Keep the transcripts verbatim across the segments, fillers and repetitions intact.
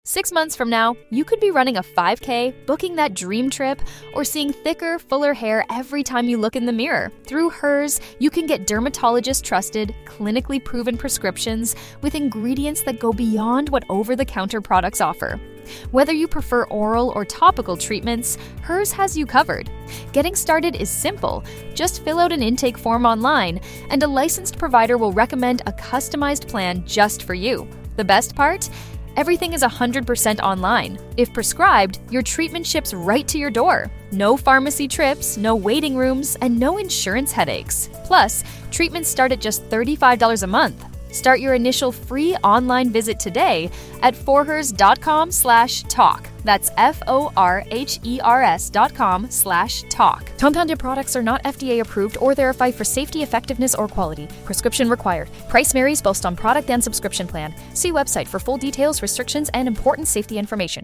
Six months from now, you could be running a five K, booking that dream trip, or seeing thicker, fuller hair every time you look in the mirror. Through Hers, you can get dermatologist-trusted, clinically proven prescriptions with ingredients that go beyond what over-the-counter products offer. Whether you prefer oral or topical treatments, Hers has you covered. Getting started is simple. Just fill out an intake form online, and a licensed provider will recommend a customized plan just for you. The best part? Everything is one hundred percent online. If prescribed, your treatment ships right to your door. No pharmacy trips, no waiting rooms, and no insurance headaches. Plus, treatments start at just thirty-five dollars a month. Start your initial free online visit today at forhers.com slash talk. That's F-O-R-H-E-R-S dot com slash talk. Compounded products are not F D A approved or verified for safety, effectiveness, or quality. Prescription required. Price varies based on product and subscription plan. See website for full details, restrictions, and important safety information.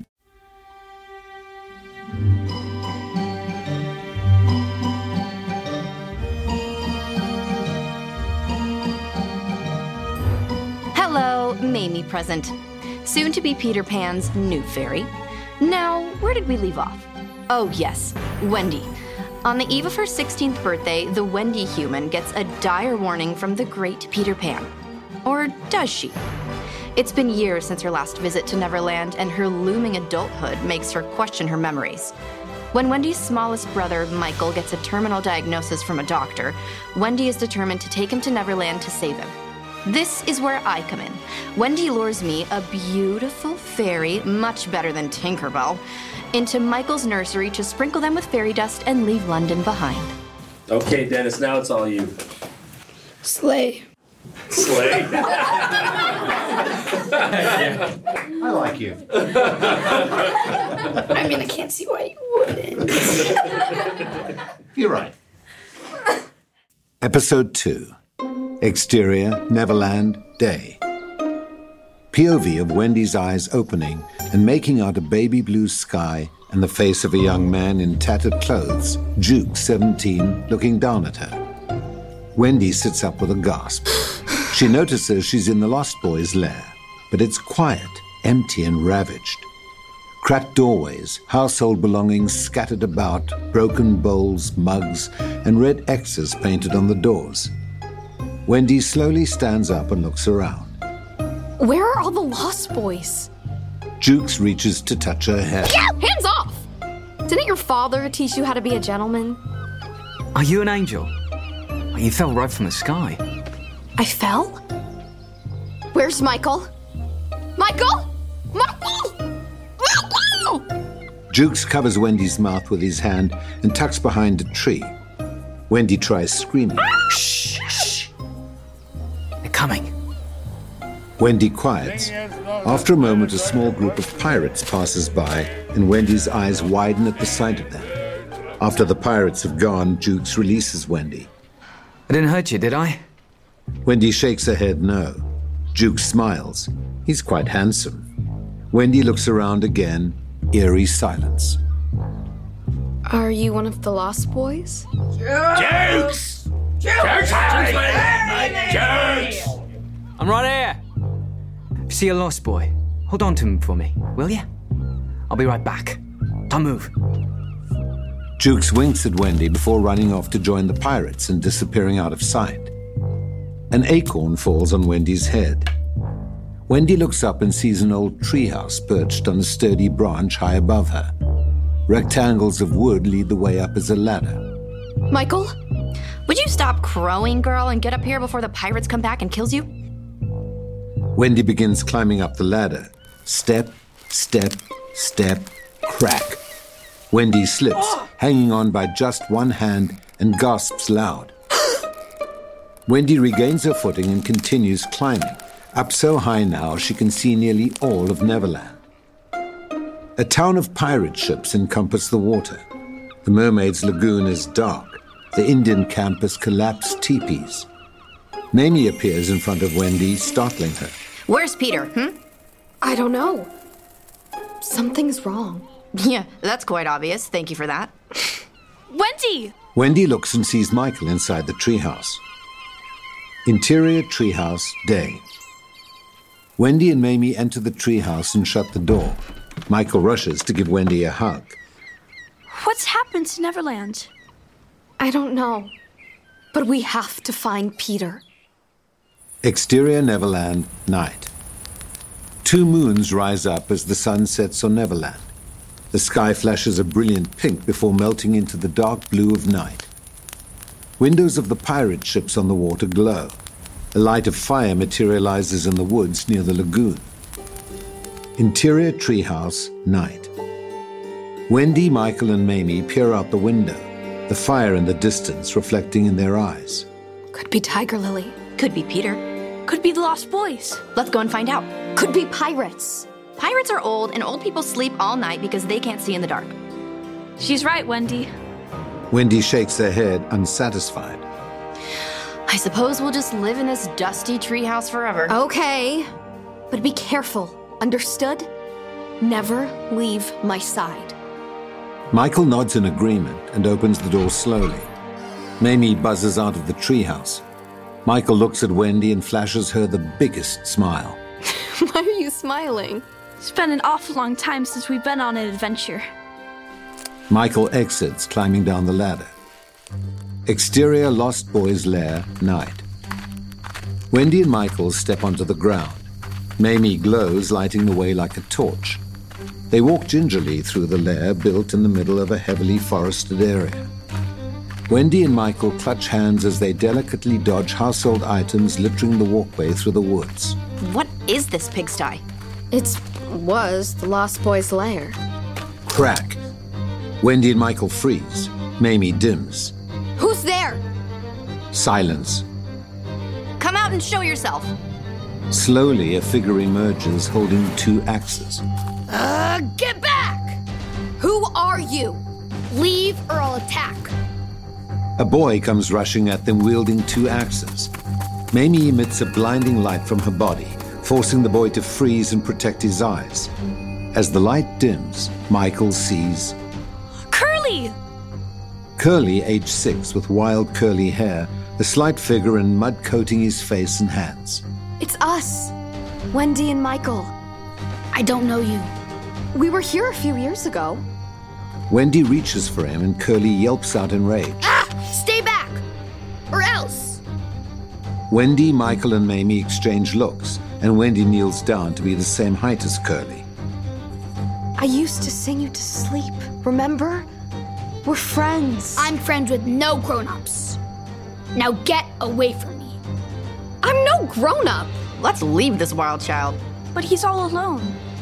Hello, Mamie present. Soon to be Peter Pan's new fairy. Now, where did we leave off? Oh yes, Wendy. On the eve of her sixteenth birthday, the Wendy human gets a dire warning from the great Peter Pan. Or does she? It's been years since her last visit to Neverland, and her looming adulthood makes her question her memories. When Wendy's smallest brother, Michael, gets a terminal diagnosis from a doctor, Wendy is determined to take him to Neverland to save him. This is where I come in. Wendy lures me, a beautiful fairy, much better than Tinkerbell, into Michael's nursery to sprinkle them with fairy dust and leave London behind. Okay, Dennis, now it's all you. Slay. Slay? Yeah. I like you. I mean, I can't see why you wouldn't. You're right. Episode two. Exterior, Neverland, day. P O V of Wendy's eyes opening and making out a baby blue sky and the face of a young man in tattered clothes, Juke, seventeen, looking down at her. Wendy sits up with a gasp. She notices she's in the Lost Boys' lair, but it's quiet, empty and ravaged. Cracked doorways, household belongings scattered about, broken bowls, mugs, and red X's painted on the doors. Wendy slowly stands up and looks around. Where are all the Lost Boys? Jukes reaches to touch her hair. Yeah, hands off! Didn't your father teach you how to be a gentleman? Are you an angel? You fell right from the sky. I fell? Where's Michael? Michael? Michael! Michael! Jukes covers Wendy's mouth with his hand and tucks behind a tree. Wendy tries screaming. Shh, shh. They're coming. Wendy quiets. After a moment, a small group of pirates passes by, and Wendy's eyes widen at the sight of them. After the pirates have gone, Jukes releases Wendy. I didn't hurt you, did I? Wendy shakes her head no. Jukes smiles. He's quite handsome. Wendy looks around again, eerie silence. Are you one of the Lost Boys? Jukes! Jukes! Jukes! I'm right here. If you see a lost boy, hold on to him for me, will you? I'll be right back. Don't move. Jukes winks at Wendy before running off to join the pirates and disappearing out of sight. An acorn falls on Wendy's head. Wendy looks up and sees an old treehouse perched on a sturdy branch high above her. Rectangles of wood lead the way up as a ladder. Michael? Would you stop crowing, girl, and get up here before the pirates come back and kills you? Wendy begins climbing up the ladder. Step, step, step, crack. Wendy slips, hanging on by just one hand, and gasps loud. Wendy regains her footing and continues climbing, up so high now she can see nearly all of Neverland. A town of pirate ships encompass the water. The Mermaid's Lagoon is dark. The Indian camp has collapsed teepees. Mamie appears in front of Wendy, startling her. Where's Peter, hmm? I don't know. Something's wrong. Yeah, that's quite obvious. Thank you for that. Wendy! Wendy looks and sees Michael inside the treehouse. Interior treehouse, day. Wendy and Mamie enter the treehouse and shut the door. Michael rushes to give Wendy a hug. What's happened to Neverland? I don't know. But we have to find Peter. Exterior Neverland, night. Two moons rise up as the sun sets on Neverland. The sky flashes a brilliant pink before melting into the dark blue of night. Windows of the pirate ships on the water glow. A light of fire materializes in the woods near the lagoon. Interior treehouse, night. Wendy, Michael, and Mamie peer out the window, the fire in the distance reflecting in their eyes. Could be Tiger Lily. Could be Peter. Could be the Lost Boys. Let's go and find out. Could be pirates. Pirates are old, and old people sleep all night because they can't see in the dark. She's right, Wendy. Wendy shakes her head, unsatisfied. I suppose we'll just live in this dusty treehouse forever. Okay. But be careful. Understood? Never leave my side. Michael nods in agreement and opens the door slowly. Mamie buzzes out of the treehouse. Michael looks at Wendy and flashes her the biggest smile. Why are you smiling? It's been an awful long time since we've been on an adventure. Michael exits, climbing down the ladder. Exterior Lost Boys lair, night. Wendy and Michael step onto the ground. Mamie glows, lighting the way like a torch. They walk gingerly through the lair built in the middle of a heavily forested area. Wendy and Michael clutch hands as they delicately dodge household items littering the walkway through the woods. What is this pigsty? It was the Lost Boys' lair. Crack. Wendy and Michael freeze. Mamie dims. Who's there? Silence. Come out and show yourself. Slowly, a figure emerges holding two axes. Uh, get back! Who are you? Leave or I'll attack. A boy comes rushing at them wielding two axes. Mamie emits a blinding light from her body, forcing the boy to freeze and protect his eyes. As the light dims, Michael sees Curly! Curly, age six, with wild curly hair, a slight figure and mud coating his face and hands. It's us. Wendy and Michael. I don't know you. We were here a few years ago. Wendy reaches for him and Curly yelps out in rage. Ah! Stay back! Or else! Wendy, Michael, and Mamie exchange looks, and Wendy kneels down to be the same height as Curly. I used to sing you to sleep, remember? We're friends. I'm friends with no grown-ups. Now get away from me. I'm no grown-up. Let's leave this wild child. But he's all alone.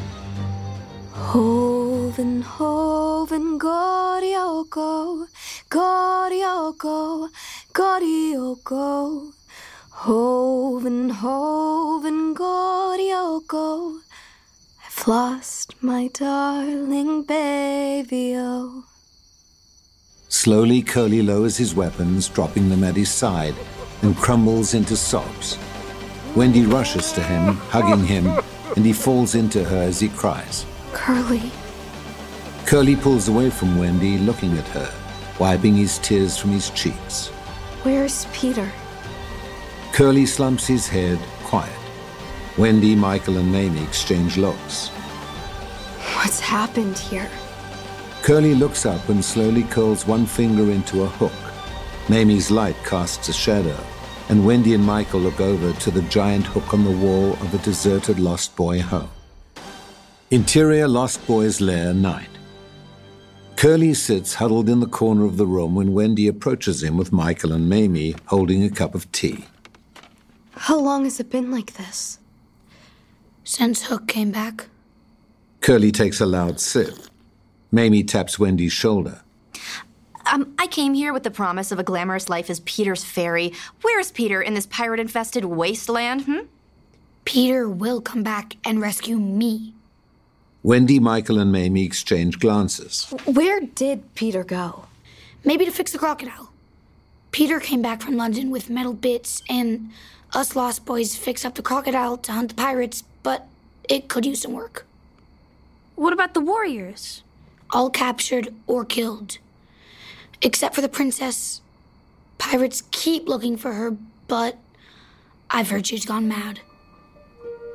Hoven, hoven, gorioko, gorioko, gorioko. Hoven, hoven, gorioko. I've lost my darling baby-o. Slowly, Curly lowers his weapons, dropping them at his side, and crumbles into sobs. Wendy rushes to him, hugging him, and he falls into her as he cries. Curly. Curly pulls away from Wendy, looking at her, wiping his tears from his cheeks. Where's Peter? Curly slumps his head, quiet. Wendy, Michael, and Mamie exchange looks. What's happened here? Curly looks up and slowly curls one finger into a hook. Mamie's light casts a shadow, and Wendy and Michael look over to the giant hook on the wall of a deserted Lost Boy home. Interior Lost Boys lair, night. Curly sits huddled in the corner of the room when Wendy approaches him with Michael and Mamie holding a cup of tea. How long has it been like this? Since Hook came back. Curly takes a loud sip. Mamie taps Wendy's shoulder. Um, I came here with the promise of a glamorous life as Peter's fairy. Where's Peter in this pirate-infested wasteland, hmm? Peter will come back and rescue me. Wendy, Michael, and Mamie exchange glances. Where did Peter go? Maybe to fix the crocodile. Peter came back from London with metal bits, and us Lost Boys fixed up the crocodile to hunt the pirates, but it could use some work. What about the warriors? All captured or killed. Except for the princess. Pirates keep looking for her, but I've heard she's gone mad. The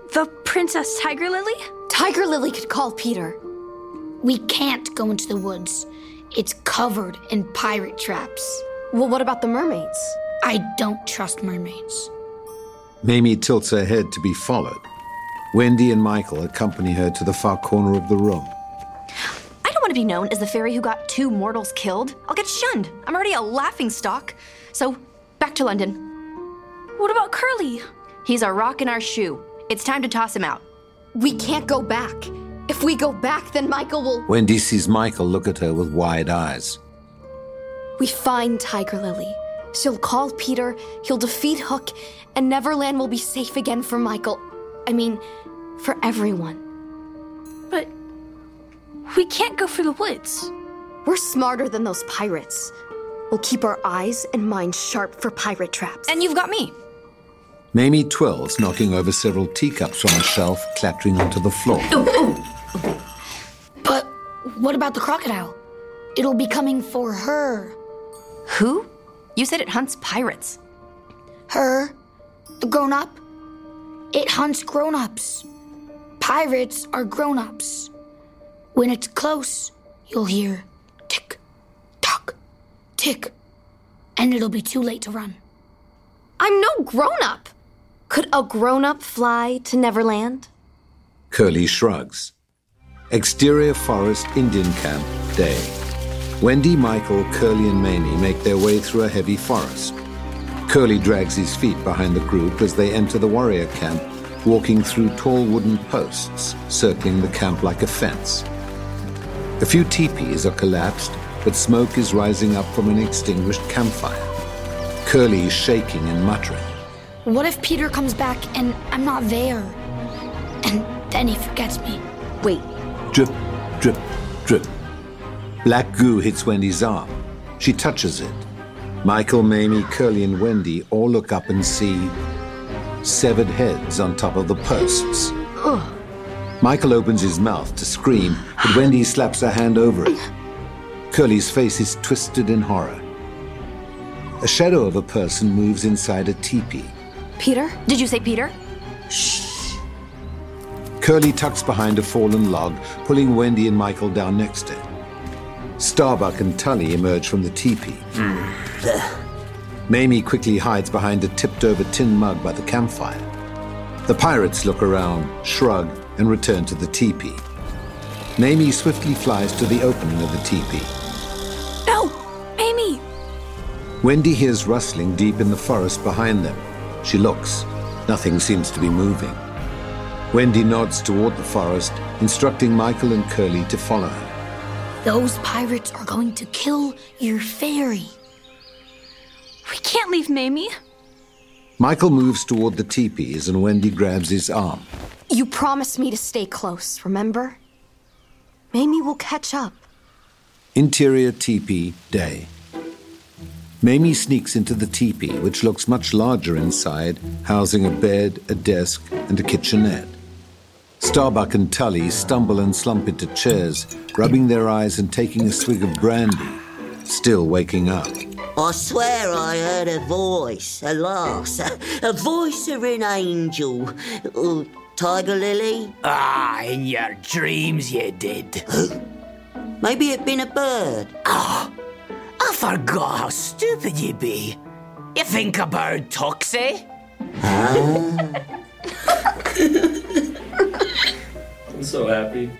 Princess Tiger Lily? Tiger Lily could call Peter. We can't go into the woods. It's covered in pirate traps. Well, what about the mermaids? I don't trust mermaids. Mamie tilts her head to be followed. Wendy and Michael accompany her to the far corner of the room. I don't want to be known as the fairy who got two mortals killed. I'll get shunned. I'm already a laughingstock. So, back to London. What about Curly? He's a rock in our shoe. It's time to toss him out. We can't go back. If we go back, then Michael will... Wendy sees Michael look at her with wide eyes. We find Tiger Lily. She'll call Peter, he'll defeat Hook, and Neverland will be safe again for Michael. I mean, for everyone. But we can't go for the woods. We're smarter than those pirates. We'll keep our eyes and minds sharp for pirate traps. And you've got me. Mamie twirls, knocking over several teacups from a shelf, clattering onto the floor. Ooh, ooh. But what about the crocodile? It'll be coming for her. Who? You said it hunts pirates. Her, the grown-up. It hunts grown-ups. Pirates are grown-ups. When it's close, you'll hear tick, tock, tick, and it'll be too late to run. I'm no grown-up. Could a grown-up fly to Neverland? Curly shrugs. Exterior forest, Indian camp, day. Wendy, Michael, Curly, and Mamie make their way through a heavy forest. Curly drags his feet behind the group as they enter the warrior camp, walking through tall wooden posts, circling the camp like a fence. A few teepees are collapsed, but smoke is rising up from an extinguished campfire. Curly is shaking and muttering. What if Peter comes back and I'm not there? And then he forgets me. Wait. Drip, drip, drip. Black goo hits Wendy's arm. She touches it. Michael, Mamie, Curly, and Wendy all look up and see severed heads on top of the posts. Ugh. Michael opens his mouth to scream, but Wendy slaps her hand over it. Curly's face is twisted in horror. A shadow of a person moves inside a teepee. Peter? Did you say Peter? Shh. Curly tucks behind a fallen log, pulling Wendy and Michael down next to him. Starbuck and Tully emerge from the teepee. Mamie quickly hides behind a tipped-over tin mug by the campfire. The pirates look around, shrug, and return to the teepee. Mamie swiftly flies to the opening of the teepee. No! Mamie! Wendy hears rustling deep in the forest behind them. She looks. Nothing seems to be moving. Wendy nods toward the forest, instructing Michael and Curly to follow her. Those pirates are going to kill your fairy. We can't leave Mamie. Michael moves toward the teepees and Wendy grabs his arm. You promised me to stay close, remember? Mamie will catch up. Interior teepee, day. Mamie sneaks into the teepee, which looks much larger inside, housing a bed, a desk, and a kitchenette. Starbuck and Tully stumble and slump into chairs, rubbing their eyes and taking a swig of brandy, still waking up. I swear I heard a voice, alas, a, a voice of an angel. Uh, Tiger Lily? Ah, in your dreams you did. Maybe it'd been a bird. Ah, I forgot how stupid you be. You think a bird talks, eh? Ah. I'm so happy.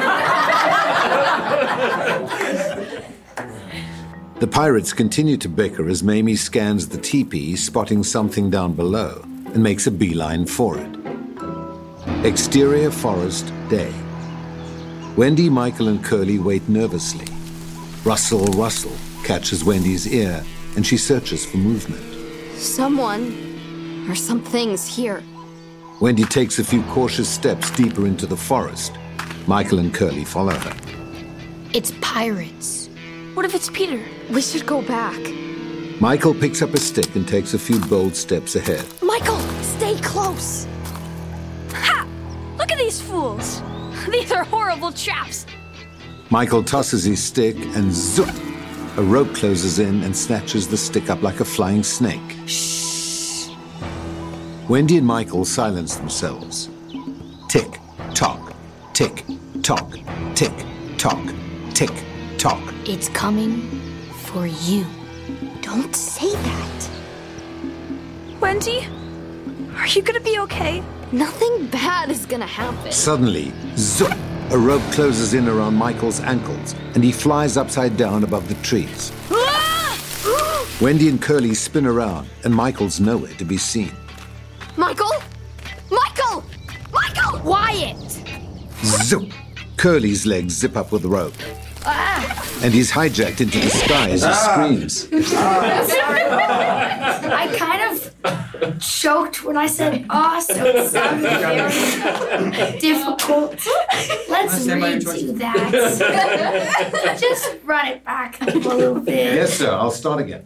The pirates continue to bicker as Mamie scans the teepee, spotting something down below, and makes a beeline for it. Exterior forest, day. Wendy, Michael, and Curly wait nervously. Rustle, rustle catches Wendy's ear, and she searches for movement. Someone or something's here. Wendy takes a few cautious steps deeper into the forest. Michael and Curly follow her. It's pirates. What if it's Peter? We should go back. Michael picks up a stick and takes a few bold steps ahead. Michael, stay close. Ha! Look at these fools. These are horrible traps. Michael tosses his stick and zoop! A rope closes in and snatches the stick up like a flying snake. Shh! Wendy and Michael silence themselves. tick, tock, tick, tock, tick, tock, tick, tock. It's coming for you. Don't say that. Wendy, are you gonna be okay? Nothing bad is gonna happen. Suddenly, zoop, a rope closes in around Michael's ankles, and he flies upside down above the trees. Wendy and Curly spin around, and Michael's nowhere to be seen. Michael? Michael! Michael! Quiet! Zoop! Curly's legs zip up with the rope. And he's hijacked into the sky as he Ah. screams. Sorry. I kind of choked when I said "ah," so it sounded very difficult. Let's redo that. Just run it back a little bit. Yes, sir. I'll start again.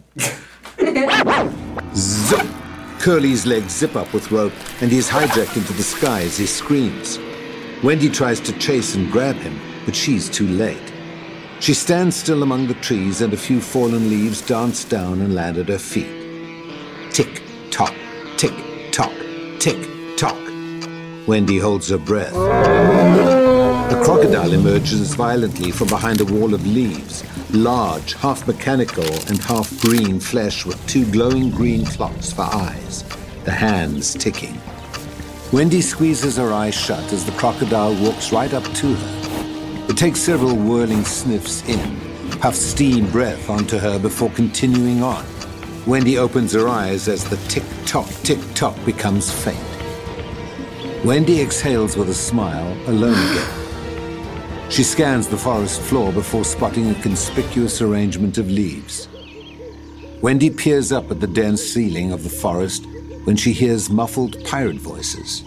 Zoop! Curly's legs zip up with rope, and he's hijacked into the sky as he screams. Wendy tries to chase and grab him, but she's too late. She stands still among the trees, and a few fallen leaves dance down and land at her feet. Tick, tock, tick, tock, tick, tock. Wendy holds her breath. A crocodile emerges violently from behind a wall of leaves, large, half mechanical and half green flesh with two glowing green clocks for eyes, the hands ticking. Wendy squeezes her eyes shut as the crocodile walks right up to her. It takes several whirling sniffs in, puffs steam breath onto her before continuing on. Wendy opens her eyes as the tick-tock, tick-tock becomes faint. Wendy exhales with a smile, alone again. She scans the forest floor before spotting a conspicuous arrangement of leaves. Wendy peers up at the dense ceiling of the forest when she hears muffled pirate voices.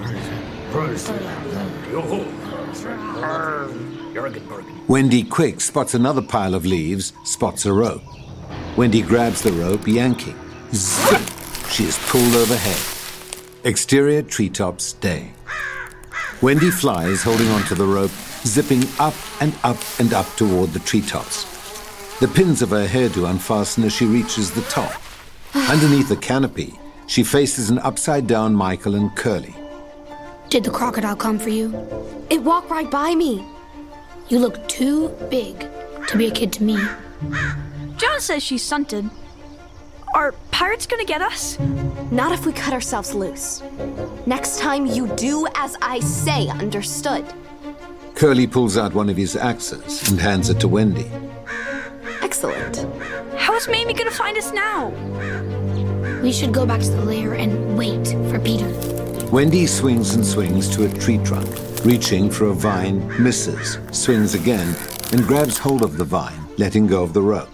Wendy quick spots another pile of leaves, spots a rope. Wendy grabs the rope, yanking. Zip! She is pulled overhead. Exterior treetops, day. Wendy flies, holding onto the rope, zipping up and up and up toward the treetops. The pins of her hairdo unfasten as she reaches the top. Underneath the canopy, she faces an upside-down Michael and Curly. Did the crocodile come for you? It walked right by me. You look too big to be a kid to me. John says she's stunted. Are pirates gonna get us? Not if we cut ourselves loose. Next time you do as I say, understood? Curly pulls out one of his axes and hands it to Wendy. Excellent. How is Mamie gonna find us now? We should go back to the lair and wait for Peter. Wendy swings and swings to a tree trunk, reaching for a vine, misses, swings again, and grabs hold of the vine, letting go of the rope.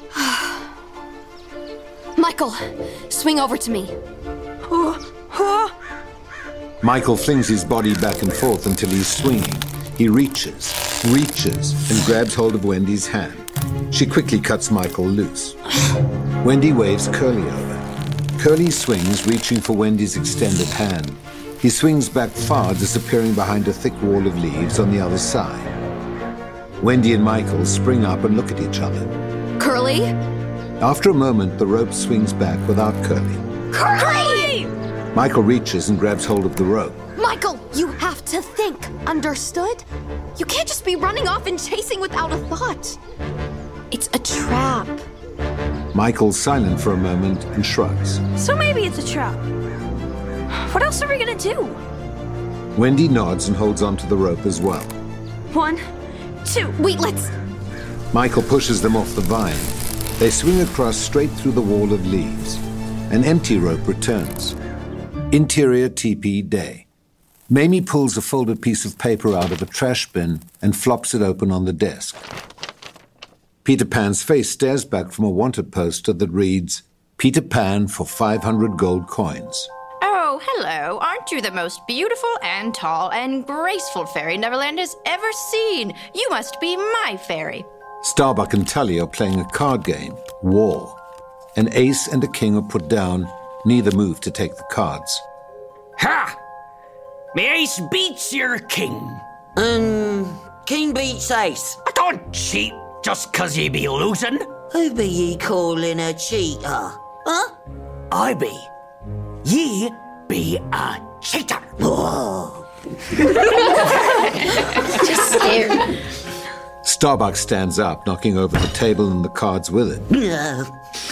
Michael, swing over to me. Oh, oh. Michael flings his body back and forth until he's swinging. He reaches, reaches, and grabs hold of Wendy's hand. She quickly cuts Michael loose. Wendy waves Curly over. Curly swings, reaching for Wendy's extended hand. He swings back far, disappearing behind a thick wall of leaves on the other side. Wendy and Michael spring up and look at each other. Curly? After a moment, the rope swings back without Curly. Curly! Michael reaches and grabs hold of the rope. Michael, you have to think, understood? You can't just be running off and chasing without a thought. It's a trap. Michael's silent for a moment and shrugs. So maybe it's a trap. What else are we gonna do? Wendy nods and holds onto the rope as well. One, two. Wait, let's... Michael pushes them off the vine. They swing across straight through the wall of leaves. An empty rope returns. Interior teepee, day. Mamie pulls a folded piece of paper out of a trash bin and flops it open on the desk. Peter Pan's face stares back from a wanted poster that reads, Peter Pan for five hundred gold coins. Oh, hello. Aren't you the most beautiful and tall and graceful fairy Neverland has ever seen? You must be my fairy. Starbuck and Tully are playing a card game, War. An ace and a king are put down. Neither move to take the cards. Ha! Me ace beats your king. Um, king beats ace. I don't cheat just 'cause ye be losing. Who be ye calling a cheater? Huh? I be. Ye be a cheater. Oh, Just scared. Starbuck stands up, knocking over the table and the cards with it. No.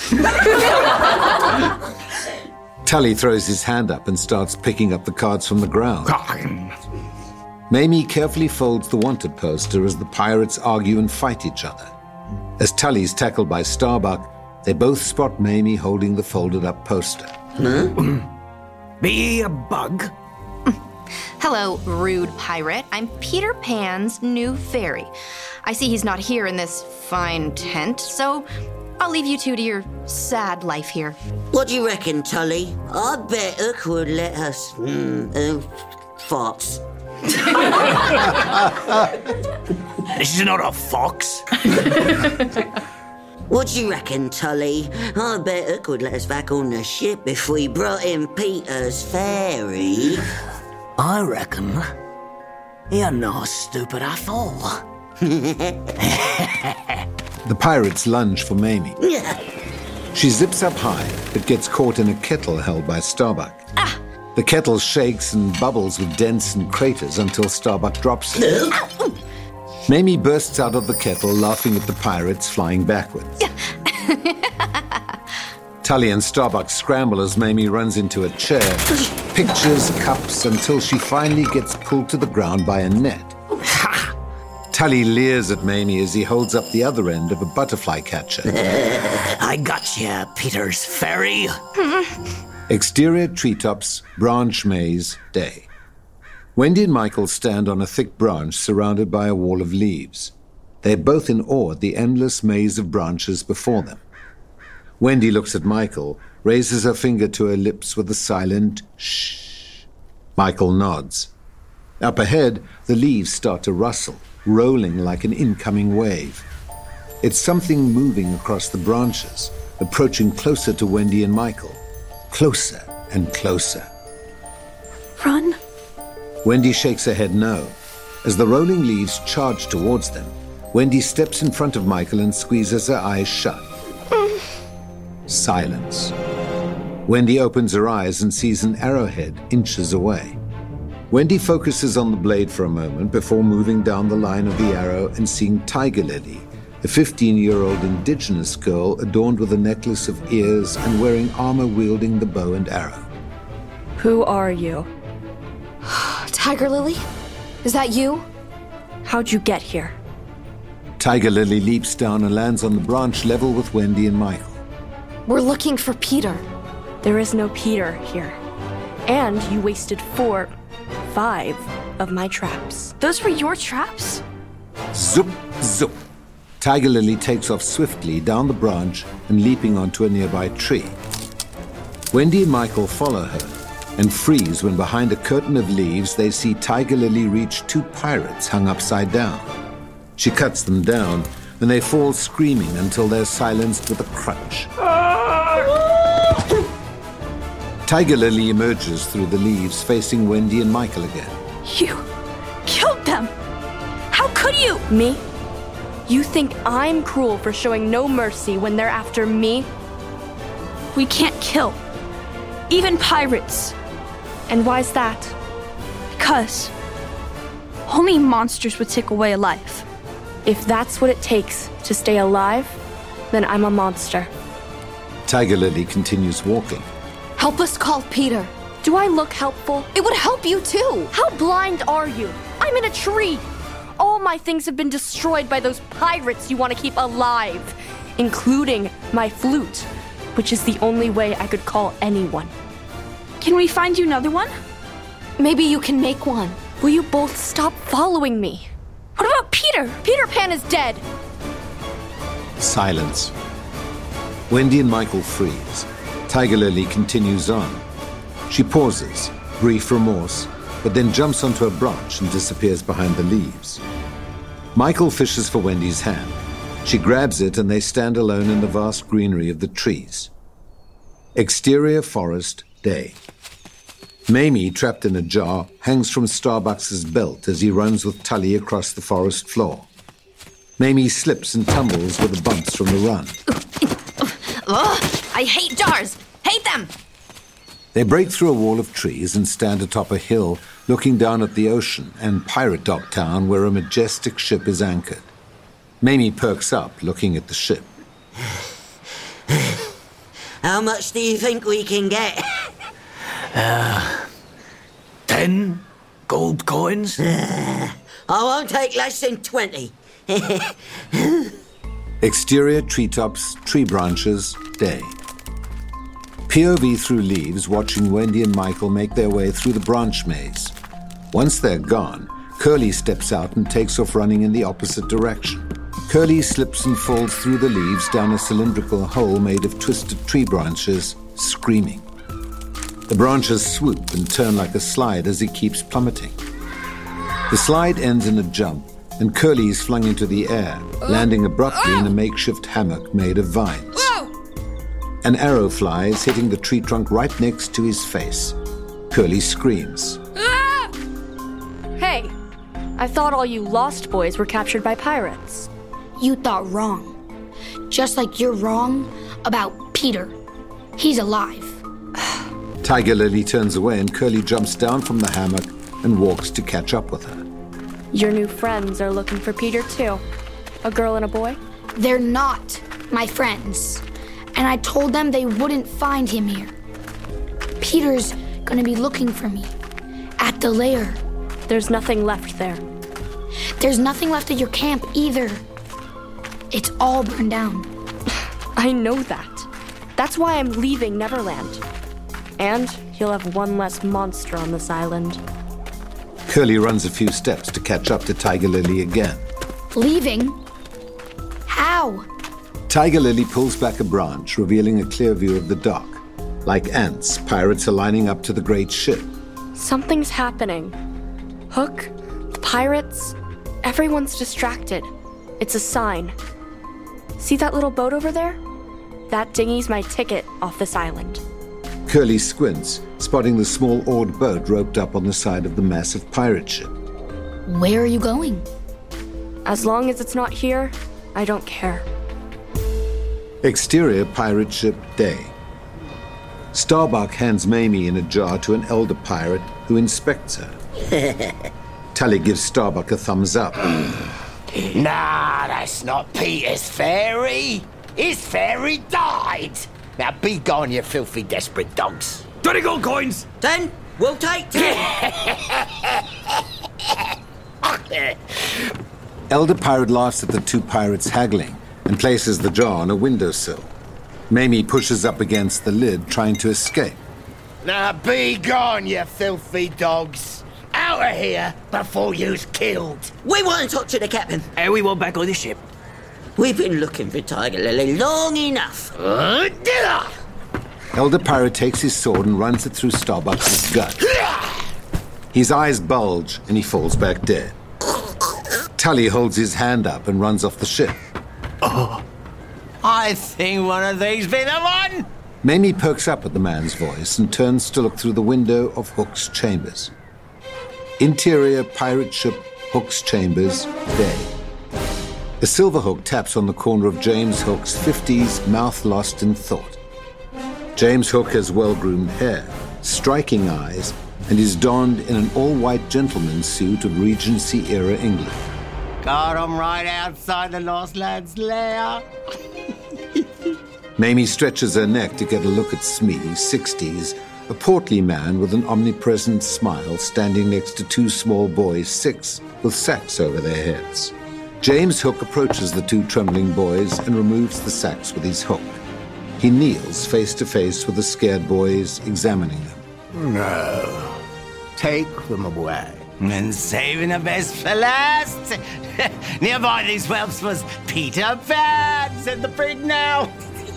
Tully throws his hand up and starts picking up the cards from the ground. Mamie carefully folds the wanted poster as the pirates argue and fight each other. As Tully's tackled by Starbuck, they both spot Mamie holding the folded-up poster. Huh? Be a bug? Hello, rude pirate. I'm Peter Pan's new fairy. I see he's not here in this fine tent, so I'll leave you two to your sad life here. What do you reckon, Tully? I bet Hook would let us... Mm, uh, farts. This is not a fox. What do you reckon, Tully? I bet Hook would let us back on the ship if we brought in Peter's fairy. I reckon you're not stupid at all. The pirates lunge for Mamie. She zips up high, but gets caught in a kettle held by Starbuck. Ah. The kettle shakes and bubbles with dents and craters until Starbuck drops it. Mamie bursts out of the kettle, laughing at the pirates flying backwards. Tully and Starbuck scramble as Mamie runs into a chair, pictures, cups, until she finally gets pulled to the ground by a net. Tully leers at Mamie as he holds up the other end of a butterfly catcher. I gotcha, Peter's fairy. Exterior treetops, branch maze, day. Wendy and Michael stand on a thick branch surrounded by a wall of leaves. They're both in awe at the endless maze of branches before them. Wendy looks at Michael, raises her finger to her lips with a silent shh. Michael nods. Up ahead, the leaves start to rustle, rolling like an incoming wave. It's something moving across the branches, approaching closer to Wendy and Michael. Closer and closer. Run? Wendy shakes her head no. As the rolling leaves charge towards them, Wendy steps in front of Michael and squeezes her eyes shut. Mm. Silence. Wendy opens her eyes and sees an arrowhead inches away. Wendy focuses on the blade for a moment before moving down the line of the arrow and seeing Tiger Lily, a fifteen-year-old indigenous girl adorned with a necklace of ears and wearing armor wielding the bow and arrow. Who are you? Tiger Lily? Is that you? How'd you get here? Tiger Lily leaps down and lands on the branch level with Wendy and Michael. We're looking for Peter. There is no Peter here. And you wasted four, five of my traps. Those were your traps? Zoop, zoop. Tiger Lily takes off swiftly down the branch and leaping onto a nearby tree. Wendy and Michael follow her and freeze when behind a curtain of leaves they see Tiger Lily reach two pirates hung upside down. She cuts them down and they fall screaming until they're silenced with a crunch. Tiger Lily emerges through the leaves facing Wendy and Michael again. You killed them! How could you? Me? You think I'm cruel for showing no mercy when they're after me? We can't kill. Even pirates. And why's that? Because only monsters would take away a life. If that's what it takes to stay alive, then I'm a monster. Tiger Lily continues walking. Help us call Peter. Do I look helpful? It would help you too. How blind are you? I'm in a tree. All my things have been destroyed by those pirates you want to keep alive, including my flute, which is the only way I could call anyone. Can we find you another one? Maybe you can make one. Will you both stop following me? What about Peter? Peter Pan is dead. Silence. Wendy and Michael freeze. Tiger Lily continues on. She pauses, brief remorse, but then jumps onto a branch and disappears behind the leaves. Michael fishes for Wendy's hand. She grabs it and they stand alone in the vast greenery of the trees. Exterior forest, day. Mamie, trapped in a jar, hangs from Starbucks' belt as he runs with Tully across the forest floor. Mamie slips and tumbles with the bumps from the run. Ugh, I hate jars! Hate them! They break through a wall of trees and stand atop a hill looking down at the ocean and Pirate Dock Town where a majestic ship is anchored. Mamie perks up, looking at the ship. How much do you think we can get? Uh, ten gold coins? Uh, I won't take less than twenty. Exterior treetops, tree branches, day. P O V through leaves, watching Wendy and Michael make their way through the branch maze. Once they're gone, Curly steps out and takes off running in the opposite direction. Curly slips and falls through the leaves down a cylindrical hole made of twisted tree branches, screaming. The branches swoop and turn like a slide as he keeps plummeting. The slide ends in a jump, and Curly is flung into the air, landing abruptly in a makeshift hammock made of vines. An arrow flies, hitting the tree trunk right next to his face. Curly screams. Hey, I thought all you lost boys were captured by pirates. You thought wrong. Just like you're wrong about Peter. He's alive. Tiger Lily turns away and Curly jumps down from the hammock and walks to catch up with her. Your new friends are looking for Peter too. A girl and a boy? They're not my friends. And I told them they wouldn't find him here. Peter's gonna be looking for me. At the lair. There's nothing left there. There's nothing left at your camp either. It's all burned down. I know that. That's why I'm leaving Neverland. And you'll have one less monster on this island. Curly runs a few steps to catch up to Tiger Lily again. Leaving? How? Tiger Lily pulls back a branch, revealing a clear view of the dock. Like ants, pirates are lining up to the great ship. Something's happening. Hook, the pirates, everyone's distracted. It's a sign. See that little boat over there? That dinghy's my ticket off this island. Curly squints, spotting the small oared boat roped up on the side of the massive pirate ship. Where are you going? As long as it's not here, I don't care. Exterior pirate ship, day. Starbuck hands Mamie in a jar to an elder pirate who inspects her. Tully gives Starbuck a thumbs up. Nah, that's not Peter's fairy. His fairy died. Now be gone, you filthy desperate dogs. Twenty gold coins. Ten. We'll take ten. Elder pirate laughs at the two pirates haggling and places the jar on a windowsill. Mamie pushes up against the lid, trying to escape. Now be gone, you filthy dogs. Out of here before you's killed. We want to talk to the captain. And we want back on the ship. We've been looking for Tiger Lily long enough. Uh, Elder pirate takes his sword and runs it through Starbuck's gut. His eyes bulge and he falls back dead. Tully holds his hand up and runs off the ship. Oh, I think one of these be the one. Mamie perks up at the man's voice and turns to look through the window of Hook's chambers. Interior pirate ship, Hook's chambers, day. A silver hook taps on the corner of James Hook's fifties, mouth lost in thought. James Hook has well-groomed hair, striking eyes, and is donned in an all-white gentleman's suit of Regency-era England. Got him right outside the Lost Lad's lair. Mamie stretches her neck to get a look at Smee, sixties, a portly man with an omnipresent smile standing next to two small boys, six, with sacks over their heads. James Hook approaches the two trembling boys and removes the sacks with his hook. He kneels face to face with the scared boys, examining them. No. Take them away. And saving the best for last. Nearby these whelps was Peter Pan, said the prig now.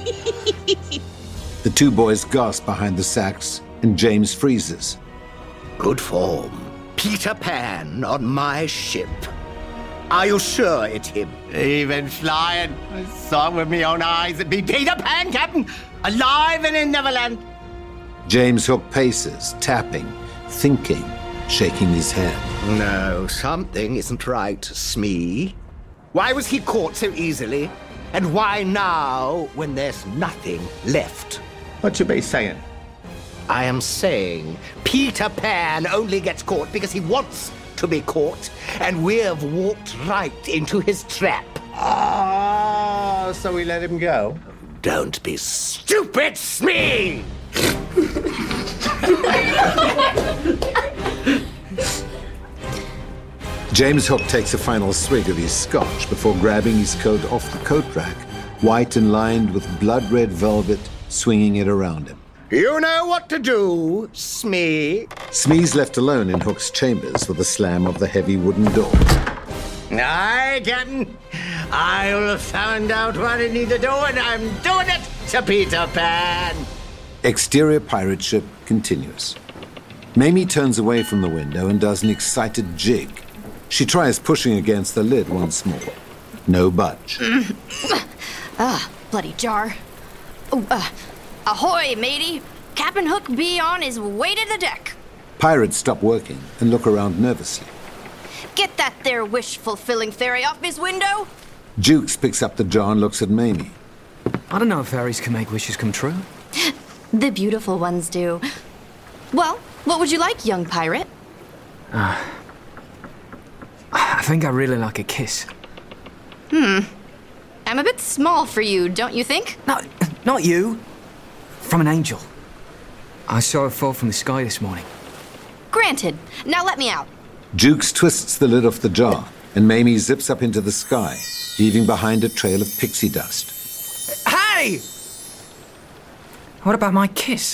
The two boys gasp behind the sacks, and James freezes. Good form. Peter Pan on my ship. Are you sure it's him? Even flying. I saw with my own eyes it be Peter Pan, Captain. Alive and in Neverland. James Hook paces, tapping, thinking, shaking his head. No, something isn't right, Smee. Why was he caught so easily? And why now, when there's nothing left? What you be saying? I am saying Peter Pan only gets caught because he wants to be caught, and we've walked right into his trap. Ah, so we let him go? Don't be stupid, Smee! James Hook takes a final swig of his scotch before grabbing his coat off the coat rack, white and lined with blood-red velvet, swinging it around him. You know what to do, Smee. Smee's left alone in Hook's chambers with a slam of the heavy wooden door. Aye, Captain. I'll find out what I need to do, and I'm doing it to Peter Pan. Exterior pirate ship continues. Mamie turns away from the window and does an excited jig. She tries pushing against the lid once more. No budge. Ah, bloody jar. Oh, uh, ahoy, matey. Captain Hook be on his way to the deck. Pirates stop working and look around nervously. Get that there wish-fulfilling fairy off his window. Jukes picks up the jar and looks at Mamie. I don't know if fairies can make wishes come true. The beautiful ones do. Well, what would you like, young pirate? Uh, I think I really like a kiss. Hmm. I'm a bit small for you, don't you think? No, not you. From an angel. I saw it fall from the sky this morning. Granted. Now let me out. Jukes twists the lid off the jar, and Mamie zips up into the sky, leaving behind a trail of pixie dust. Hey! What about my kiss?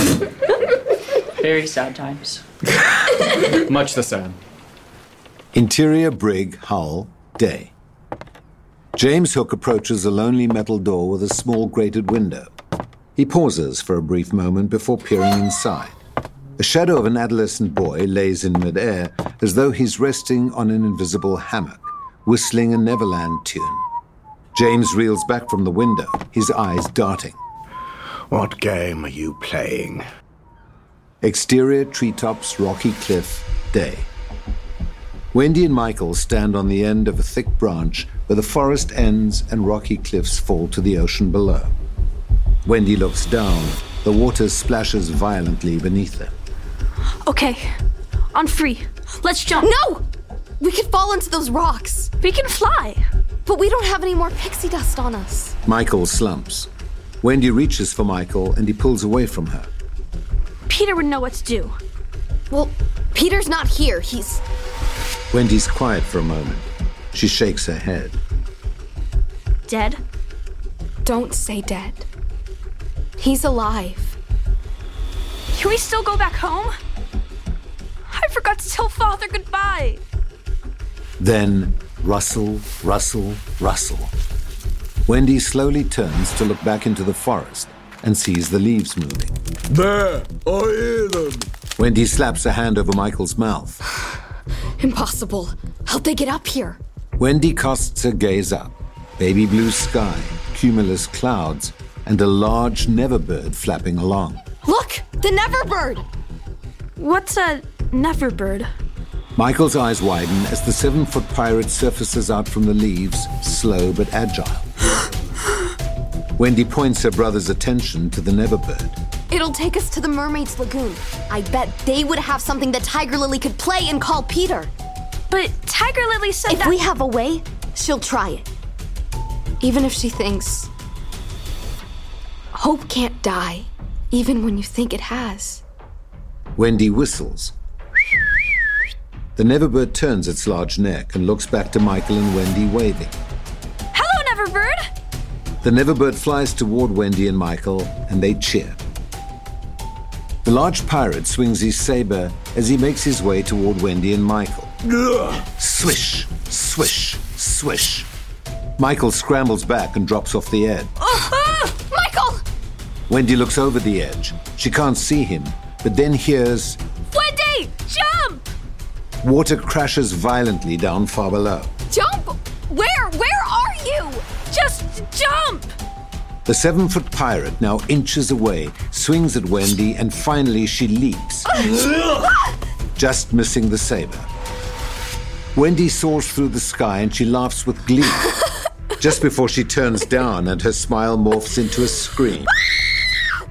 Very sad times. Much the same. Interior brig, hull, day. James Hook approaches a lonely metal door with a small grated window. He pauses for a brief moment before peering inside. The shadow of an adolescent boy lays in midair as though he's resting on an invisible hammock, whistling a Neverland tune. James reels back from the window, his eyes darting. What game are you playing? Exterior treetops, rocky cliff, day. Wendy and Michael stand on the end of a thick branch where the forest ends and rocky cliffs fall to the ocean below. Wendy looks down. The water splashes violently beneath them. Okay, on three. Let's jump. No! We could fall into those rocks. We can fly. But we don't have any more pixie dust on us. Michael slumps. Wendy reaches for Michael and he pulls away from her. Peter would know what to do. Well, Peter's not here. He's... Wendy's quiet for a moment. She shakes her head. Dead? Don't say dead. He's alive. Can we still go back home? I forgot to tell Father goodbye. Then, rustle, rustle, rustle. Wendy slowly turns to look back into the forest and sees the leaves moving. There, I hear them. Wendy slaps a hand over Michael's mouth. Impossible. How'd they get up here? Wendy casts her gaze up. Baby blue sky, cumulus clouds, and a large neverbird flapping along. Look! The neverbird! What's a neverbird? Michael's eyes widen as the seven-foot pirate surfaces out from the leaves, slow but agile. Wendy points her brother's attention to the neverbird. It'll take us to the Mermaid's Lagoon. I bet they would have something that Tiger Lily could play and call Peter. But Tiger Lily said if that... If we have a way, she'll try it. Even if she thinks... Hope can't die, even when you think it has. Wendy whistles. The neverbird turns its large neck and looks back to Michael and Wendy waving. Hello, neverbird! The neverbird flies toward Wendy and Michael, and they cheer. The large pirate swings his saber as he makes his way toward Wendy and Michael. Swish, swish, swish. Michael scrambles back and drops off the edge. Uh, Michael! Wendy looks over the edge. She can't see him, but then hears... Wendy, jump! Water crashes violently down far below. Jump? Where? Where are you? Just jump! The seven-foot pirate now inches away, swings at Wendy, and finally she leaps, just missing the saber. Wendy soars through the sky and she laughs with glee, just before she turns down and her smile morphs into a scream.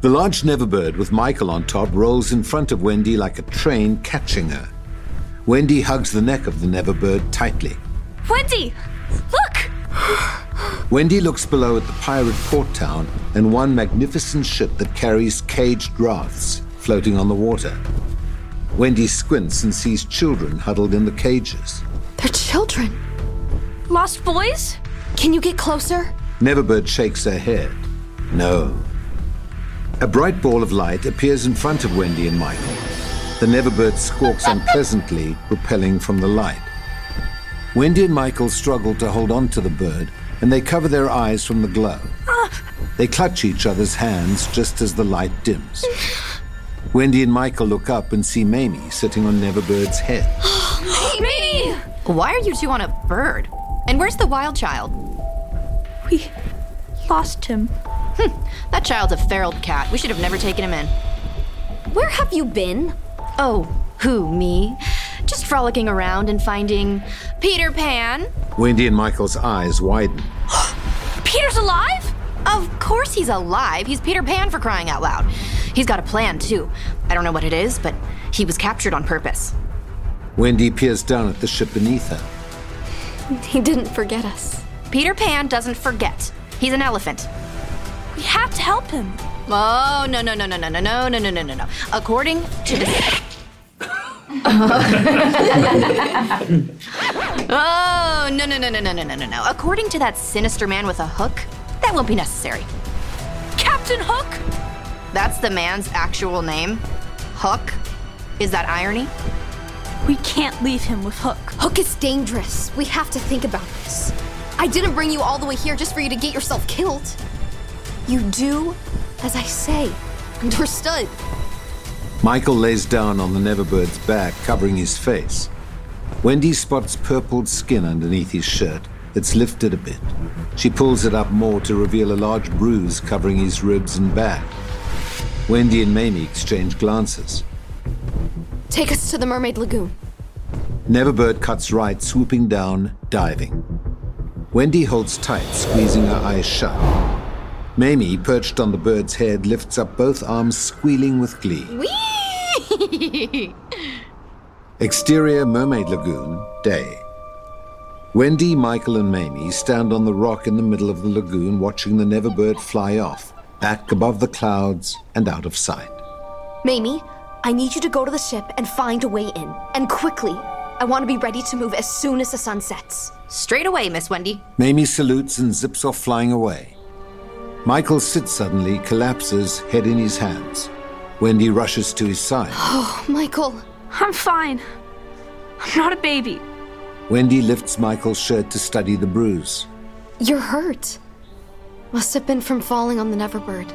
The large Neverbird with Michael on top rolls in front of Wendy like a train catching her. Wendy hugs the neck of the Neverbird tightly. Wendy! Look! Wendy looks below at the pirate port town and one magnificent ship that carries caged rafts floating on the water. Wendy squints and sees children huddled in the cages. They're children. Lost boys? Can you get closer? Neverbird shakes her head. No. A bright ball of light appears in front of Wendy and Michael. The Neverbird squawks unpleasantly, repelling from the light. Wendy and Michael struggle to hold on to the bird, and they cover their eyes from the glow. They clutch each other's hands just as the light dims. Wendy and Michael look up and see Mamie sitting on Neverbird's head. Mamie! Why are you two on a bird? And where's the wild child? We lost him. Hm, that child's a feral cat. We should have never taken him in. Where have you been? Oh, who, me? Just frolicking around and finding Peter Pan. Wendy and Michael's eyes widen. Peter's alive? Of course he's alive. He's Peter Pan, for crying out loud. He's got a plan, too. I don't know what it is, but he was captured on purpose. Wendy peers down at the ship beneath her. He didn't forget us. Peter Pan doesn't forget. He's an elephant. We have to help him. Oh, no, no, no, no, no, no, no, no, no, no, no, no. According to the... Oh, no, no, no, no, no, no, no, no, no. According to that sinister man with a hook, that won't be necessary. Captain Hook? That's the man's actual name? Hook? Is that irony? We can't leave him with Hook. Hook is dangerous. We have to think about this. I didn't bring you all the way here just for you to get yourself killed. You do as I say. Understood? Michael lays down on the Neverbird's back, covering his face. Wendy spots purpled skin underneath his shirt that's lifted a bit. She pulls it up more to reveal a large bruise covering his ribs and back. Wendy and Mamie exchange glances. Take us to the Mermaid Lagoon. Neverbird cuts right, swooping down, diving. Wendy holds tight, squeezing her eyes shut. Mamie, perched on the bird's head, lifts up both arms, squealing with glee. Whee! Exterior Mermaid Lagoon, day. Wendy, Michael, and Mamie stand on the rock in the middle of the lagoon, watching the Neverbird fly off, back above the clouds and out of sight. Mamie, I need you to go to the ship and find a way in. And quickly. I want to be ready to move as soon as the sun sets. Straight away, Miss Wendy. Mamie salutes and zips off flying away. Michael sits suddenly, collapses, head in his hands. Wendy rushes to his side. Oh, Michael. I'm fine. I'm not a baby. Wendy lifts Michael's shirt to study the bruise. You're hurt. Must have been from falling on the Neverbird.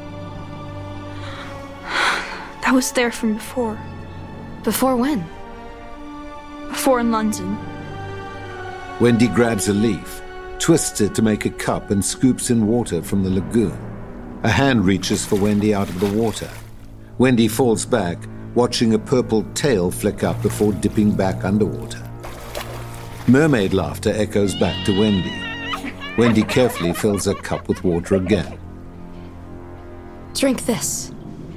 That was there from before. Before when? Before in London. Wendy grabs a leaf, twists it to make a cup, and scoops in water from the lagoon. A hand reaches for Wendy out of the water. Wendy falls back, watching a purple tail flick up before dipping back underwater. Mermaid laughter echoes back to Wendy. Wendy carefully fills her cup with water again. Drink this.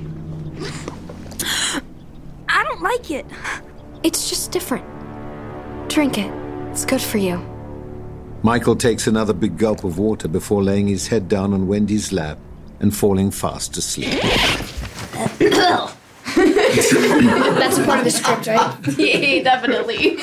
I don't like it. It's just different. Drink it. It's good for you. Michael takes another big gulp of water before laying his head down on Wendy's lap and falling fast asleep. That's part of the script, right? Yeah, definitely.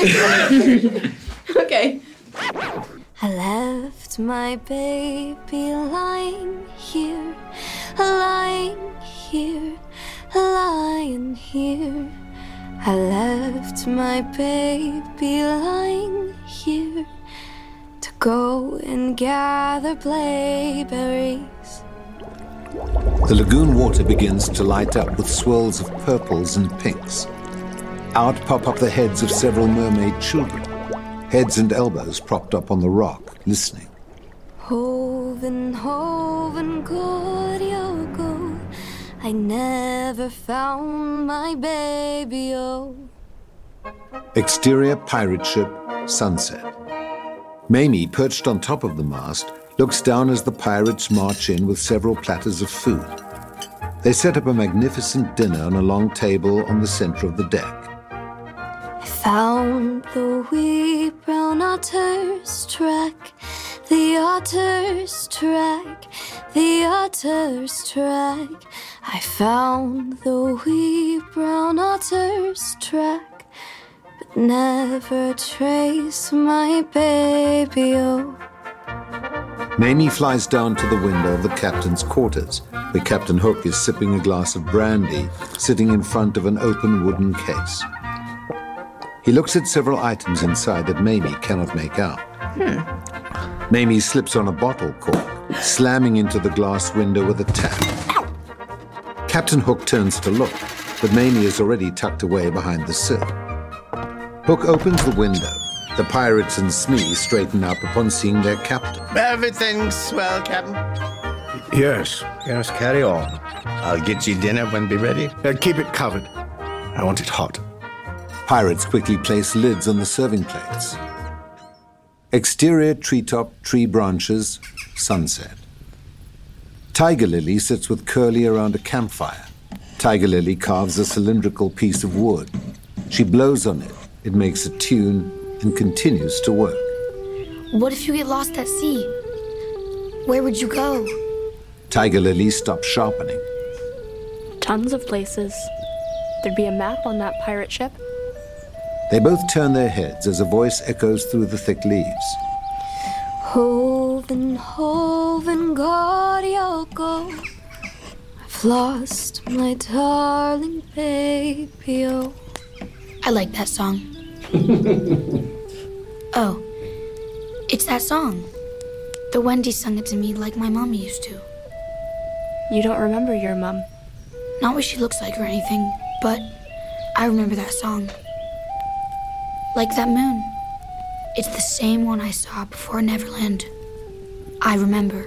Okay. I left my baby lying here, lying here, lying here. I left my baby lying here to go and gather blaeberries. The lagoon water begins to light up with swirls of purples and pinks. Out pop up the heads of several mermaid children, heads and elbows propped up on the rock, listening. Hoven, hoven, good you go. I never found my baby, oh. Exterior pirate ship, sunset. Mamie, perched on top of the mast, looks down as the pirates march in with several platters of food. They set up a magnificent dinner on a long table on the center of the deck. I found the wee brown otter's track, the otter's track, the otter's track. I found the wee brown otter's track, but never trace my baby, oh. Mamie flies down to the window of the captain's quarters, where Captain Hook is sipping a glass of brandy, sitting in front of an open wooden case. He looks at several items inside that Mamie cannot make out. Hmm. Mamie slips on a bottle cork, slamming into the glass window with a tap. Ow. Captain Hook turns to look, but Mamie is already tucked away behind the sill. Hook opens the window. The pirates and Smee straighten up upon seeing their captain. Everything's swell, Captain. Yes, yes, carry on. I'll get you dinner when be ready. Uh, keep it covered. I want it hot. Pirates quickly place lids on the serving plates. Exterior treetop, tree branches, sunset. Tiger Lily sits with Curly around a campfire. Tiger Lily carves a cylindrical piece of wood. She blows on it. It makes a tune and continues to work. What if you get lost at sea? Where would you go? Tiger Lily stops sharpening. Tons of places. There'd be a map on that pirate ship. They both turn their heads as a voice echoes through the thick leaves. Hove and hove and God you'll go. I've lost my darling baby, oh. I like that song. Oh, it's that song. The Wendy sung it to me like my mom used to. You don't remember your mom? Not what she looks like or anything, but I remember that song. Like that moon. It's the same one I saw before Neverland. I remember.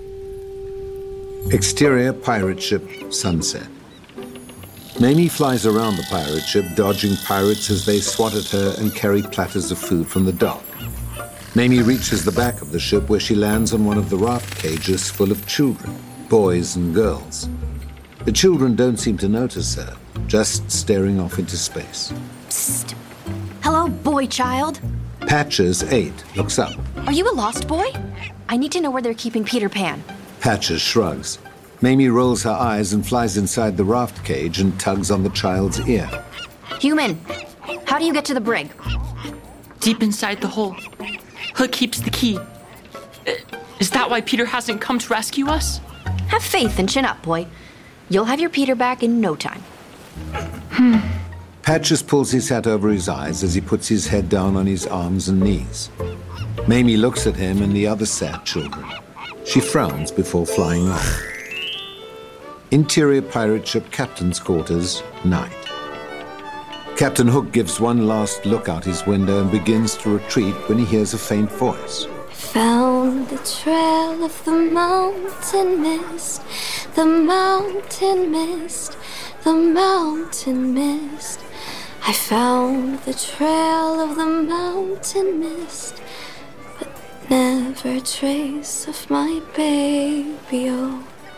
Exterior pirate ship, sunset. Mamie flies around the pirate ship, dodging pirates as they swat at her and carry platters of food from the dock. Mamie reaches the back of the ship where she lands on one of the raft cages full of children, boys and girls. The children don't seem to notice her, just staring off into space. Psst. Hello, boy child. Patches, eight, looks up. Are you a lost boy? I need to know where they're keeping Peter Pan. Patches shrugs. Mamie rolls her eyes and flies inside the raft cage and tugs on the child's ear. Human, how do you get to the brig? Deep inside the hole. Hook keeps the key. Is that why Peter hasn't come to rescue us? Have faith and chin up, boy. You'll have your Peter back in no time. Hmm. Patches pulls his hat over his eyes as he puts his head down on his arms and knees. Mamie looks at him and the other sad children. She frowns before flying off. Interior pirate ship captain's quarters, night. Captain Hook gives one last look out his window and begins to retreat when he hears a faint voice. Found the trail of the mountain mist, the mountain mist, the mountain mist. I found the trail of the mountain mist, but never a trace of my baby, oh.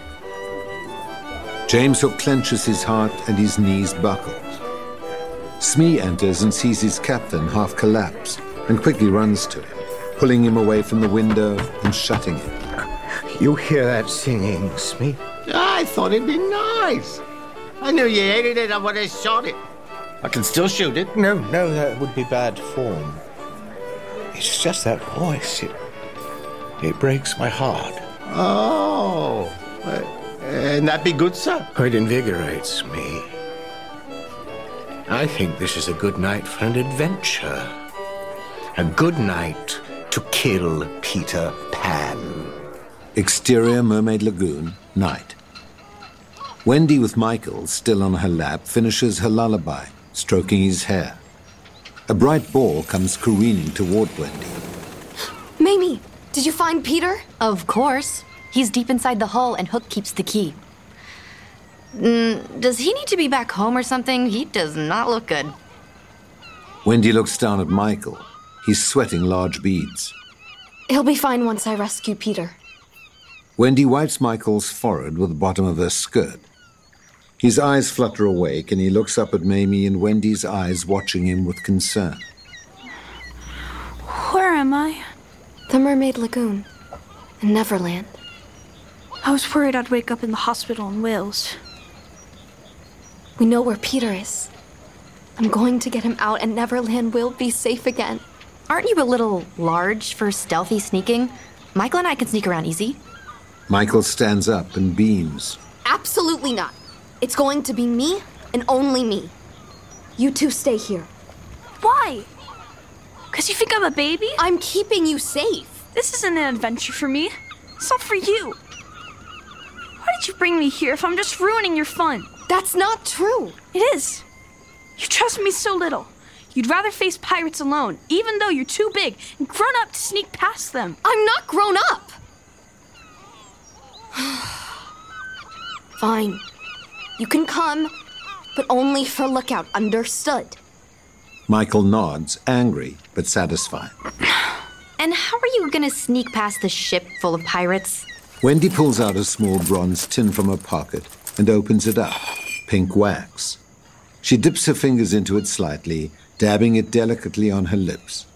James Hook clenches his heart and his knees buckle. Smee enters and sees his captain half collapse and quickly runs to him, pulling him away from the window and shutting it. You hear that singing, Smee? I thought it'd be nice. I knew you hated it. I would have shot it. I can still shoot it. No, no, that would be bad form. It's just that voice. It, it breaks my heart. Oh, uh, and that be good, sir? It invigorates me. I think this is a good night for an adventure. A good night to kill Peter Pan. Exterior Mermaid Lagoon, night. Wendy with Michael still on her lap finishes her lullaby, stroking his hair. A bright ball comes careening toward Wendy. Mamie, did you find Peter? Of course. He's deep inside the hull and Hook keeps the key. Mm, does he need to be back home or something? He does not look good. Wendy looks down at Michael. He's sweating large beads. He'll be fine once I rescue Peter. Wendy wipes Michael's forehead with the bottom of her skirt. His eyes flutter awake, and he looks up at Mamie and Wendy's eyes watching him with concern. Where am I? The Mermaid Lagoon. In Neverland. I was worried I'd wake up in the hospital in Wales. We know where Peter is. I'm going to get him out, and Neverland will be safe again. Aren't you a little large for stealthy sneaking? Michael and I can sneak around easy. Michael stands up and beams. Absolutely not. It's going to be me and only me. You two stay here. Why? Because you think I'm a baby? I'm keeping you safe. This isn't an adventure for me. It's not for you. Why did you bring me here if I'm just ruining your fun? That's not true. It is. You trust me so little. You'd rather face pirates alone, even though you're too big and grown up to sneak past them. I'm not grown up. Fine. You can come, but only for lookout, understood? Michael nods, angry but satisfied. And how are you gonna sneak past the ship full of pirates? Wendy pulls out a small bronze tin from her pocket and opens it up. Pink wax. She dips her fingers into it slightly, dabbing it delicately on her lips.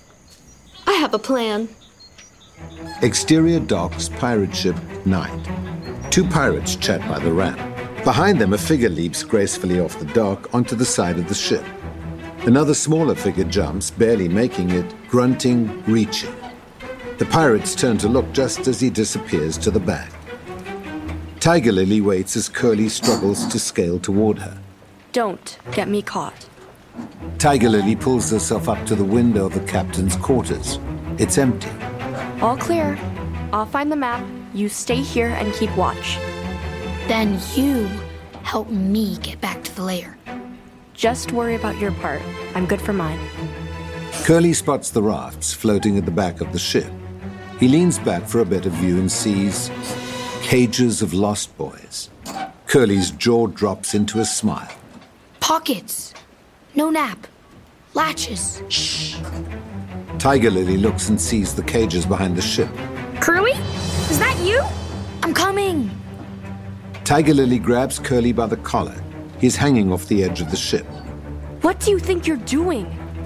I have a plan. Exterior docks, pirate ship, night. Two pirates chat by the ramp. Behind them, a figure leaps gracefully off the dock onto the side of the ship. Another smaller figure jumps, barely making it, grunting, reaching. The pirates turn to look just as he disappears to the back. Tiger Lily waits as Curly struggles to scale toward her. Don't get me caught. Tiger Lily pulls herself up to the window of the captain's quarters. It's empty. All clear. I'll find the map. You stay here and keep watch. Then you help me get back to the lair. Just worry about your part. I'm good for mine. Curly spots the rafts floating at the back of the ship. He leans back for a better view and sees cages of lost boys. Curly's jaw drops into a smile. Pockets. No nap. Latches. Shh. Tiger Lily looks and sees the cages behind the ship. Curly? Is that you? I'm coming. Tiger Lily grabs Curly by the collar. He's hanging off the edge of the ship. What do you think you're doing?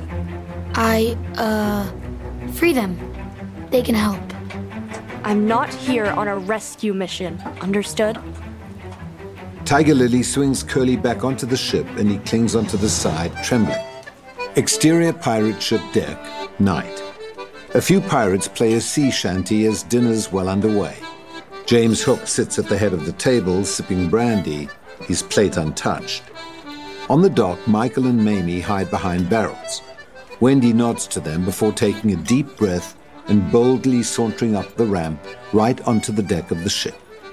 I, uh, free them. They can help. I'm not here on a rescue mission. Understood? Tiger Lily swings Curly back onto the ship and he clings onto the side, trembling. Exterior pirate ship deck, night. A few pirates play a sea shanty as dinner's well underway. James Hook sits at the head of the table, sipping brandy, his plate untouched. On the dock, Michael and Mamie hide behind barrels. Wendy nods to them before taking a deep breath and boldly sauntering up the ramp right onto the deck of the ship.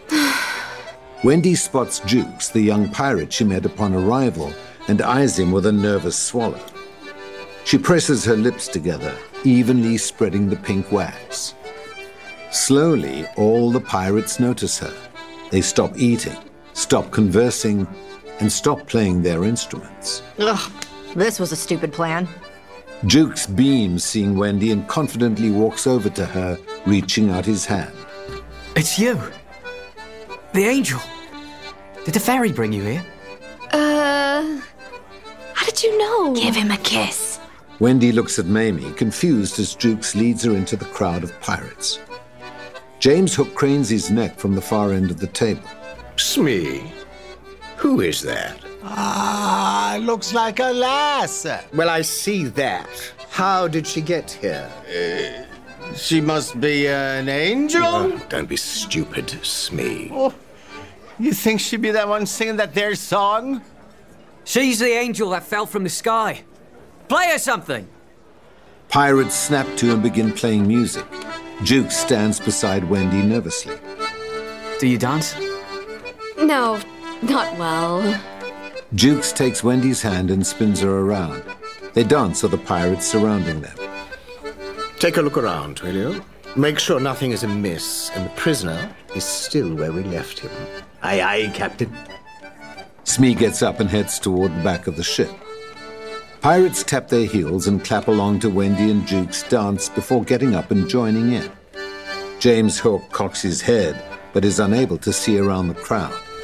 Wendy spots Jukes, the young pirate she met upon arrival, and eyes him with a nervous swallow. She presses her lips together, evenly spreading the pink wax. Slowly, all the pirates notice her. They stop eating, stop conversing, and stop playing their instruments. Ugh, this was a stupid plan. Jukes beams seeing Wendy and confidently walks over to her, reaching out his hand. It's you. The angel. Did the fairy bring you here? Uh... How did you know? Give him a kiss. Wendy looks at Mamie, confused as Jukes leads her into the crowd of pirates. James Hook cranes his neck from the far end of the table. Smee, who is that? Ah, looks like a lass. Well, I see that. How did she get here? Uh, she must be an angel? Oh, don't be stupid, Smee. Oh, you think she'd be that one singing that there song? She's the angel that fell from the sky. Play her something. Pirates snap to and begin playing music. Jukes stands beside Wendy nervously. Do you dance? No, not well. Jukes takes Wendy's hand and spins her around. They dance with the pirates surrounding them. Take a look around, will you? Make sure nothing is amiss, and the prisoner is still where we left him. Aye, aye, Captain. Smee gets up and heads toward the back of the ship. Pirates tap their heels and clap along to Wendy and Jukes' dance before getting up and joining in. James Hook cocks his head, but is unable to see around the crowd.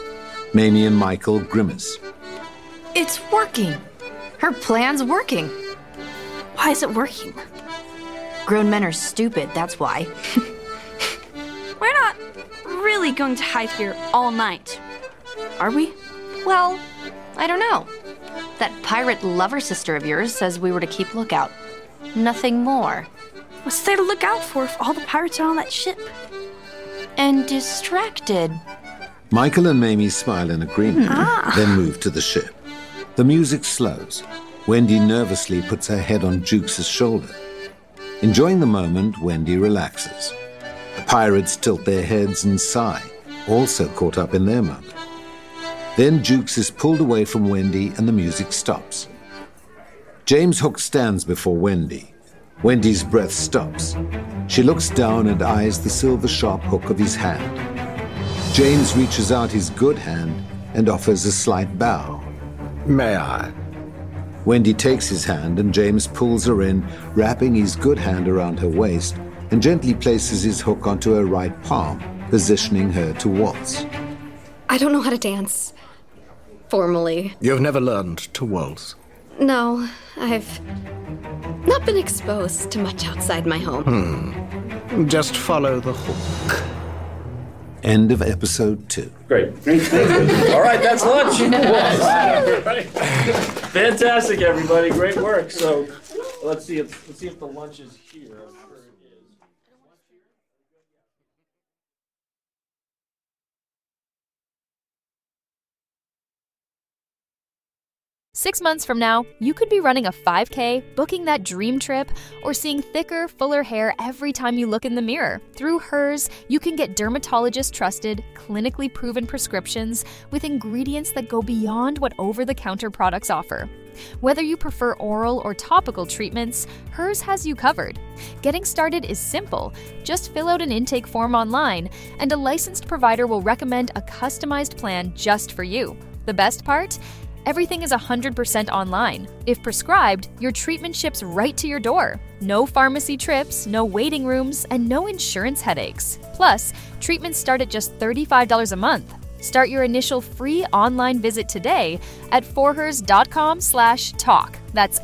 Mamie and Michael grimace. It's working. Her plan's working. Why is it working? Grown men are stupid, that's why. We're not really going to hide here all night, are we? Well, I don't know. That pirate lover sister of yours says we were to keep lookout. Nothing more. What's there to look out for if all the pirates are on that ship? And distracted. Michael and Mamie smile in agreement, Ah. then move to the ship. The music slows. Wendy nervously puts her head on Jukes' shoulder. Enjoying the moment, Wendy relaxes. The pirates tilt their heads and sigh, also caught up in their moment. Then Jukes is pulled away from Wendy and the music stops. James Hook stands before Wendy. Wendy's breath stops. She looks down and eyes the silver sharp hook of his hand. James reaches out his good hand and offers a slight bow. May I? Wendy takes his hand and James pulls her in, wrapping his good hand around her waist, and gently places his hook onto her right palm, positioning her to waltz. I don't know how to dance. Formally. You've never learned to waltz? No, I've not been exposed to much outside my home. Hmm. Just follow the hook. End of episode two. Great. All right, that's lunch. Fantastic, everybody. Great work. So let's see if let's see if the lunch is here. I'm sure it is. Six months from now, you could be running a five K, booking that dream trip, or seeing thicker, fuller hair every time you look in the mirror. Through Hers, you can get dermatologist-trusted, clinically proven prescriptions with ingredients that go beyond what over-the-counter products offer. Whether you prefer oral or topical treatments, Hers has you covered. Getting started is simple. Just fill out an intake form online, and a licensed provider will recommend a customized plan just for you. The best part? Everything is one hundred percent online. If prescribed, your treatment ships right to your door. No pharmacy trips, no waiting rooms, and no insurance headaches. Plus, treatments start at just thirty-five dollars a month. Start your initial free online visit today at forhers.com slash talk. That's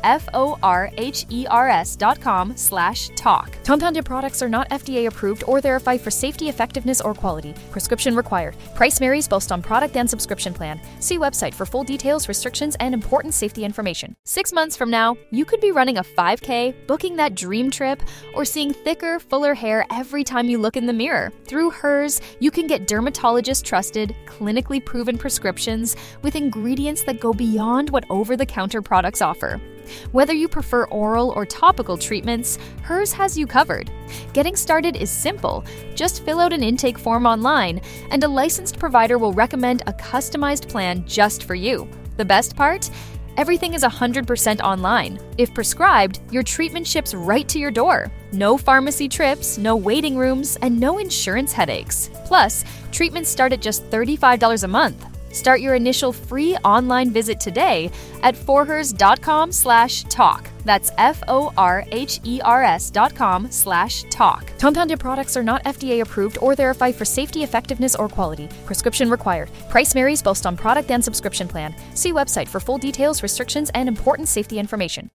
F-O-R-H-E-R-S dot com slash talk. Compounded products are not F D A approved or verified for safety, effectiveness, or quality. Prescription required. Price varies based on product and subscription plan. See website for full details, restrictions, and important safety information. Six months from now, you could be running a five K, booking that dream trip, or seeing thicker, fuller hair every time you look in the mirror. Through Hers, you can get dermatologist-trusted, clinically proven prescriptions with ingredients that go beyond what over-the-counter products offer. Whether you prefer oral or topical treatments, Hers has you covered. Getting started is simple. Just fill out an intake form online, and a licensed provider will recommend a customized plan just for you. The best part? Everything is one hundred percent online. If prescribed, your treatment ships right to your door. No pharmacy trips, no waiting rooms, and no insurance headaches. Plus, treatments start at just thirty-five dollars a month. Start your initial free online visit today at forhers.com slash talk. That's F-O-R-H-E-R-S dot com slash talk. Compounded products are not F D A approved or verified for safety, effectiveness, or quality. Prescription required. Price varies based on product and subscription plan. See website for full details, restrictions, and important safety information.